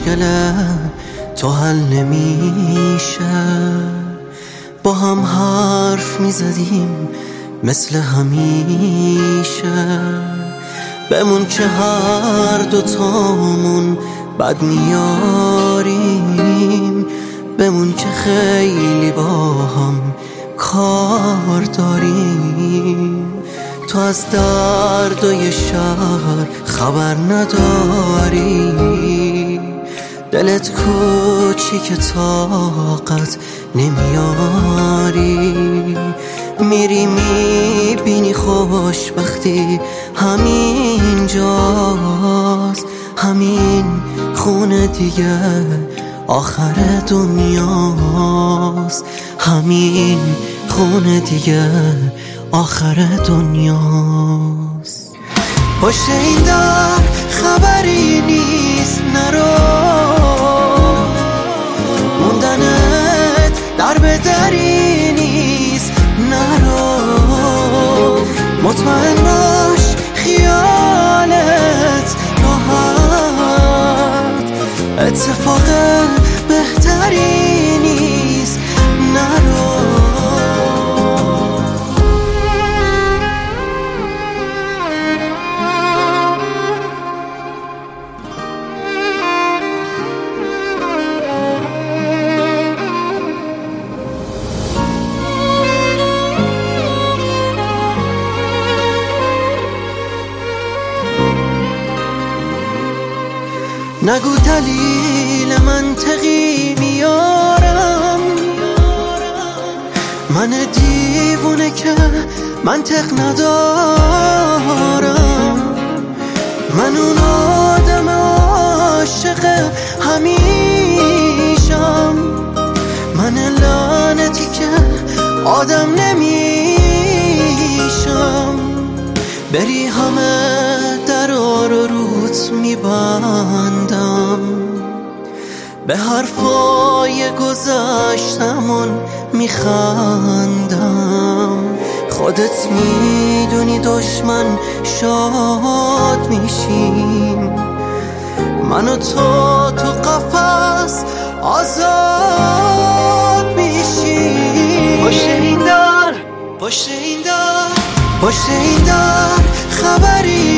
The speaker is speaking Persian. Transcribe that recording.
مشکل تو حل نمیشه. با هم حرف میزدیم مثل همیشه، بمون که هر دوتامون بد میاریم، بمون که خیلی با هم کار داریم. تو از دردای شهر خبر نداری، دلت کوچیک طاقت نمیاری. میری میبینی خوشبختی همین جاست، همین خونه دیگه آخر دنیاست، همین خونه دیگه آخر دنیاست. پشت این در خبری نیست، نرو موندنت در به دری نیست، نرو مطمئن باش خیالت راحت، اتفاق بهتری نیست، نرو. نگو دلیل منطقی میارم، من دیوونه که منطق ندارم، من اون آدم عاشق همیشم، من لعنتی که آدم نمیشم. بری همه درا رو روت میبندم، به حرفای گذشتمون میخندم. خودت میدونی دشمن شاد میشیم، من و تو قفس آزاد میشیم. پشت این در خبری